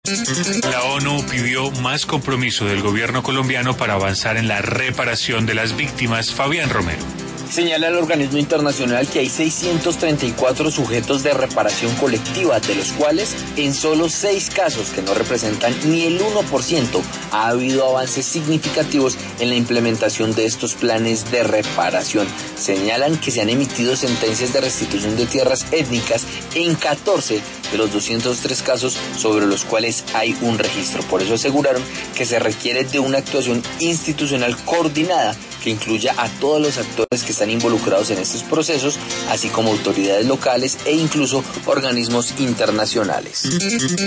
La ONU pidió más compromiso del gobierno colombiano para avanzar en la reparación de las víctimas. Fabián Romero. Señala el organismo internacional que hay 634 sujetos de reparación colectiva, de los cuales en solo 6 casos, que no representan ni el 1%, ha habido avances significativos en la implementación de estos planes de reparación. Señalan que se han emitido sentencias de restitución de tierras étnicas en 14 de los 203 casos sobre los cuales hay un registro. Por eso aseguraron que se requiere de una actuación institucional coordinada que incluya a todos los actores que están involucrados en estos procesos, así como autoridades locales e incluso organismos internacionales.